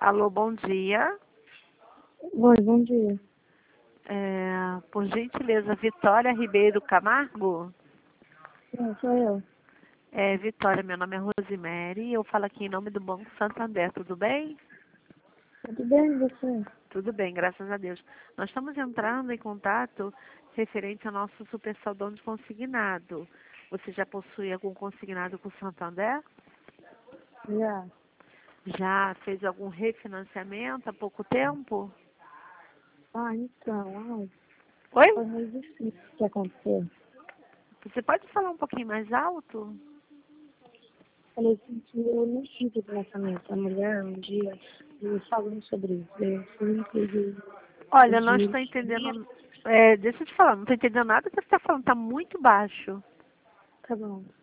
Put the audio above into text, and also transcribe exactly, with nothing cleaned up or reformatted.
Alô, bom dia. Oi, bom dia. É, por gentileza, Vitória Ribeiro Camargo? Sim, sou eu. É, Vitória, meu nome é Rosemary e eu falo aqui em nome do Banco Santander, tudo bem? Tudo bem, e você? Tudo bem, graças a Deus. Nós estamos entrando em contato referente ao nosso super saldão de consignado. Você já possui algum consignado com o Santander? Já. Já fez algum refinanciamento há pouco tempo? Ah, então, ai, Oi? foi meio difícil o que aconteceu. Você pode falar um pouquinho mais alto? Falei assim que eu não tive financiamento. A mulher um dia me falou sobre isso. Eu fui peguei o Olha, não dinheiro estou que tinha. entendendo. É, deixa eu te falar, não estou entendendo nada que você está falando, está muito baixo. Tá bom.